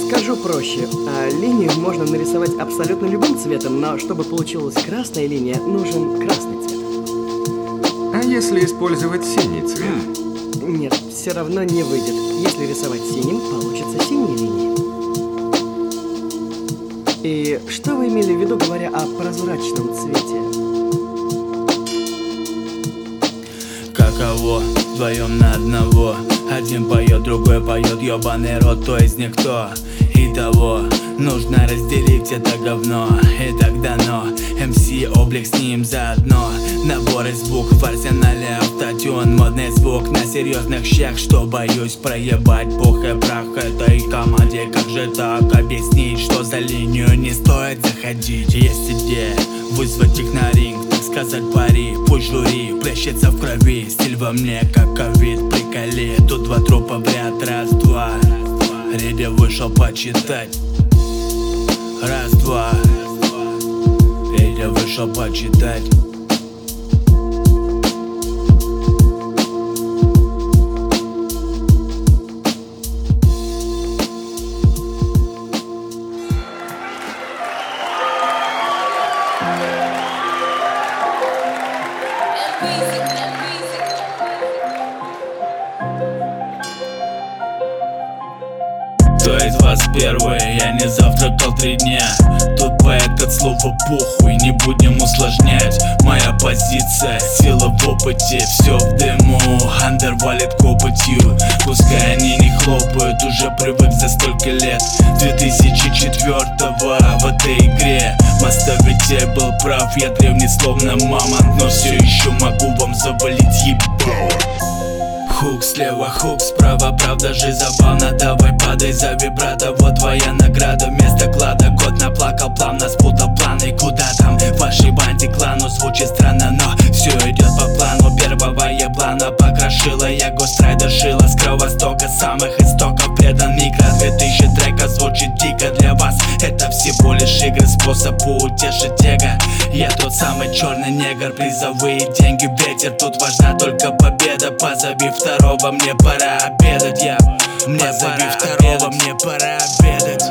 Скажу проще. Линию можно нарисовать абсолютно любым цветом, но чтобы получилась красная линия, нужен красный цвет. А если использовать синий цвет? Нет, все равно не выйдет. Если рисовать синим, получится синие линии. И что вы имели в виду, говоря о прозрачном цвете? Каково вдвоем на одного? Один поет, другой поет, ёбаный рот, то есть никто. Итого нужно разделить это говно. И тогда но MC облик с ним заодно. Набор из букв в арсенале автотюн. Модный звук на серьезных щах, что боюсь проебать пух и прах этой команде. Как же так объяснить, что за линию не стоит заходить? Есть идея вызвать их на ринг, так сказать пари. Пусть жюри плещется в крови, стиль во мне как ковид. Приколи, тут два трупа в ряд, раз-два. Редя вышел почитать. Раз-два. Редя вышел почитать. Кто из вас первый? Я не завтракал 3 дня. Тут поэт от слова похуй, не будем усложнять. Моя позиция, сила в опыте, все в дыму, андер валит копотью. Пускай они не хлопают, уже привык за столько лет 2004-го в этой игре. Мостовитей был прав, я древний словно мамонт, но все еще могу вам завалить ебало. Хук слева, хук справа, правда же забавно. Давай падай за вибрато, вот твоя награда. Вместо клада год наплакал, плавно спутал планы. Куда там в вашей банде клану? Звучит странно, но все идет по плану. Первого еблана покрошила, я гострайдер шила с кровостока самых истоков. Предан микро, 2000 трека звучит дико для вас. Это всего лишь игры, способ утешить эго. Я тот самый черный негр, призовые деньги ветер. Тут важна только победа, позови второго, мне пора обедать, я. Мне позови второго, мне пора обедать.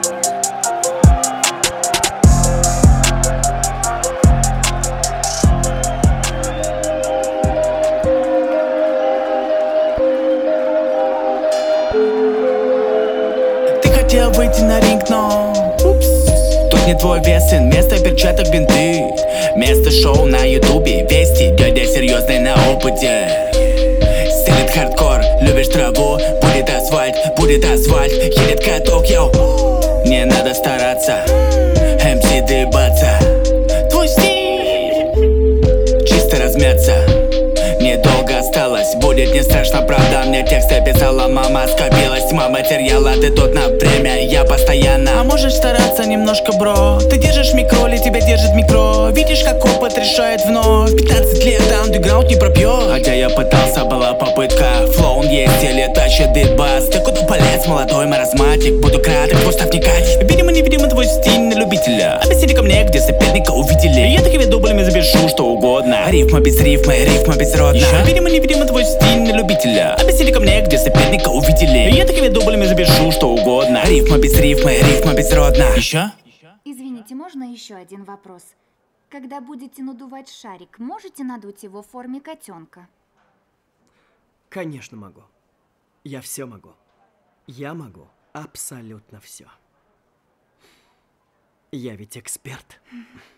Ты хотел выйти на ринг, но упс. Тут не твой вес, сын, вместо перчаток бинты. Место шоу на ютубе, вести, дядя серьезный на опыте. Стелит хардкор, любишь траву, будет асфальт, едет каток, йоу. Не надо стараться, MC дыбаться. Твой стиль, чисто размяться. Недолго осталось, будет не страшно, правда. Мне тексты писала мама, скопилась тьма материала. Ты тут на время, я постоянно. А можешь стараться немножко, бро. Ты держишь микро, или тебя держит микро? Видишь, как опыт решает вновь. 15 лет, да, андеграунд не пропьет. Хотя я пытался, была попытка. Флоу он есть, или тащит битбас. Ты куда полез, молодой маразматик? Буду краток, просто вникать. Видимо, невидимо твой стиль на любителя. Объясни ко мне, где соперника увидели. Я такими дублями запишу что угодно. Рифма без рифмы, рифма безродна. Видимо, невидимо твой стиль на любителя. Объясни ко мне, где соперника увидели. Я такими дублями запишу что угодно. Рифма без рифмы, рифма безродна. Еще? Извините, можно еще один вопрос? Когда будете надувать шарик, можете надуть его в форме котенка? Конечно могу. Я все могу. Я могу абсолютно все. Я ведь эксперт.